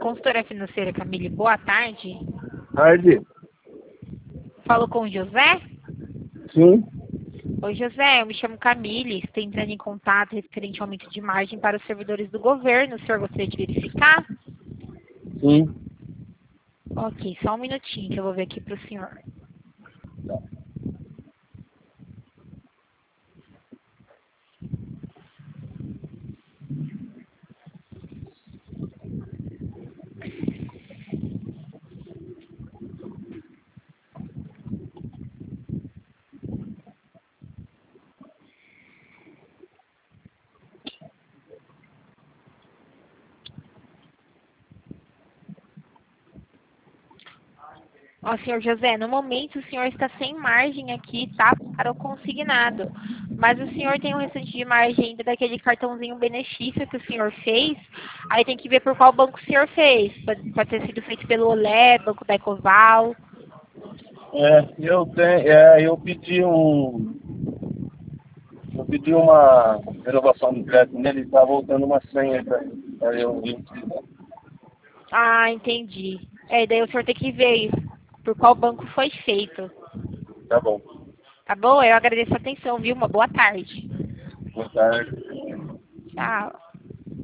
consultora financeira Camille, boa tarde. Tarde. Falo com o José? Sim. Oi, José, eu me chamo Camille. Estou entrando em contato referente ao aumento de margem para os servidores do governo. O senhor gostaria de verificar? Sim. Ok, só um minutinho que eu vou ver aqui para o senhor. Ó, senhor José, no momento o senhor está sem margem aqui, tá? Para o consignado. Mas o senhor tem um restante de margem ainda daquele cartãozinho benefício que o senhor fez. Aí tem que ver por qual banco o senhor fez. Pode ter sido feito pelo Olé, Banco da Ecoval. Eu pedi uma renovação do crédito nele e tá voltando uma senha para eu utilizar. Ah, entendi. Daí o senhor tem que ver por qual banco foi feito. Tá bom. Tá bom? Eu agradeço a atenção, viu? Uma boa tarde. Boa tarde. Tchau.